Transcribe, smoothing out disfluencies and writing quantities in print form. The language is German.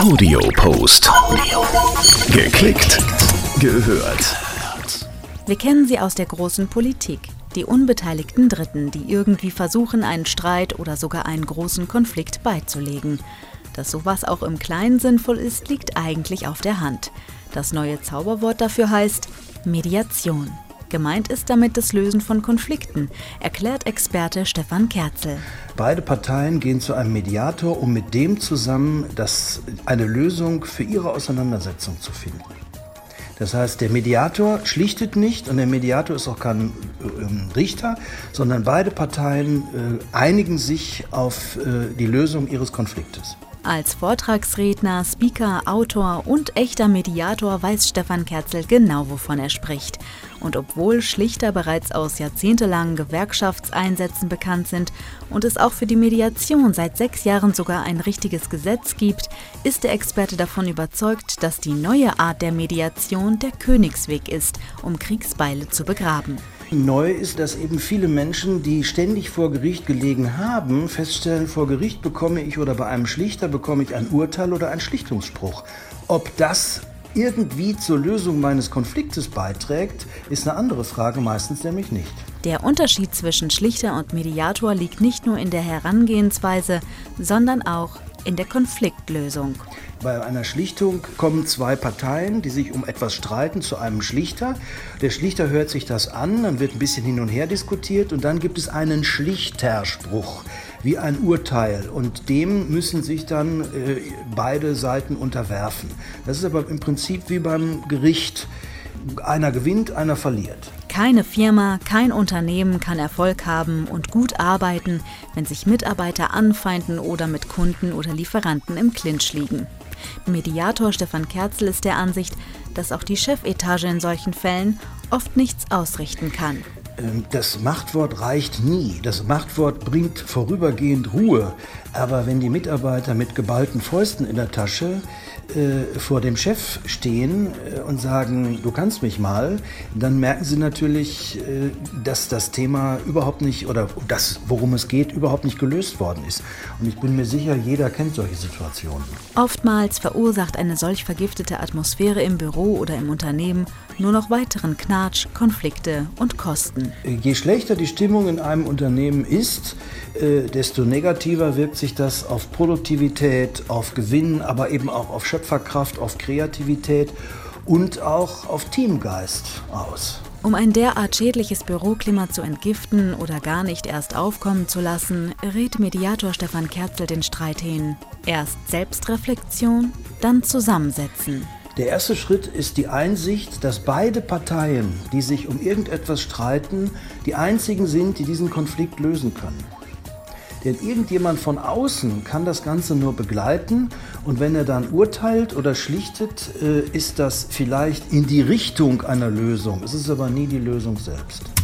Audio-Post. Geklickt, gehört. Wir kennen sie aus der großen Politik. Die unbeteiligten Dritten, die irgendwie versuchen, einen Streit oder sogar einen großen Konflikt beizulegen. Dass sowas auch im Kleinen sinnvoll ist, liegt eigentlich auf der Hand. Das neue Zauberwort dafür heißt Mediation. Gemeint ist damit das Lösen von Konflikten, erklärt Experte Stefan Kerzel. Beide Parteien gehen zu einem Mediator, um mit dem zusammen eine Lösung für ihre Auseinandersetzung zu finden. Das heißt, der Mediator schlichtet nicht und der Mediator ist auch kein Richter, sondern beide Parteien einigen sich auf die Lösung ihres Konfliktes. Als Vortragsredner, Speaker, Autor und echter Mediator weiß Stefan Kerzel genau, wovon er spricht. Und obwohl Schlichter bereits aus jahrzehntelangen Gewerkschaftseinsätzen bekannt sind und es auch für die Mediation seit 6 Jahren sogar ein richtiges Gesetz gibt, ist der Experte davon überzeugt, dass die neue Art der Mediation der Königsweg ist, um Kriegsbeile zu begraben. Neu ist, dass eben viele Menschen, die ständig vor Gericht gelegen haben, feststellen, vor Gericht bekomme ich oder bei einem Schlichter bekomme ich ein Urteil oder einen Schlichtungsspruch. Ob das irgendwie zur Lösung meines Konfliktes beiträgt, ist eine andere Frage, meistens nämlich nicht. Der Unterschied zwischen Schlichter und Mediator liegt nicht nur in der Herangehensweise, sondern auch in der Konfliktlösung. Bei einer Schlichtung kommen 2 Parteien, die sich um etwas streiten, zu einem Schlichter. Der Schlichter hört sich das an, dann wird ein bisschen hin und her diskutiert und dann gibt es einen Schlichterspruch, wie ein Urteil. Und dem müssen sich dann beide Seiten unterwerfen. Das ist aber im Prinzip wie beim Gericht. Einer gewinnt, einer verliert. Keine Firma, kein Unternehmen kann Erfolg haben und gut arbeiten, wenn sich Mitarbeiter anfeinden oder mit Kunden oder Lieferanten im Clinch liegen. Mediator Stefan Kerzel ist der Ansicht, dass auch die Chefetage in solchen Fällen oft nichts ausrichten kann. Das Machtwort reicht nie. Das Machtwort bringt vorübergehend Ruhe. Aber wenn die Mitarbeiter mit geballten Fäusten in der Tasche vor dem Chef stehen und sagen, du kannst mich mal, dann merken sie natürlich, dass das Thema überhaupt nicht oder das, worum es geht, überhaupt nicht gelöst worden ist. Und ich bin mir sicher, jeder kennt solche Situationen. Oftmals verursacht eine solch vergiftete Atmosphäre im Büro oder im Unternehmen nur noch weiteren Knatsch, Konflikte und Kosten. Je schlechter die Stimmung in einem Unternehmen ist, desto negativer wirkt sich das auf Produktivität, auf Gewinn, aber eben auch auf Schöpferkraft, auf Kreativität und auch auf Teamgeist aus. Um ein derart schädliches Büroklima zu entgiften oder gar nicht erst aufkommen zu lassen, rät Mediator Stefan Kerzel den Streithähnen. Erst Selbstreflexion, dann Zusammensetzen. Der erste Schritt ist die Einsicht, dass beide Parteien, die sich um irgendetwas streiten, die einzigen sind, die diesen Konflikt lösen können. Denn irgendjemand von außen kann das Ganze nur begleiten und wenn er dann urteilt oder schlichtet, ist das vielleicht in die Richtung einer Lösung. Es ist aber nie die Lösung selbst.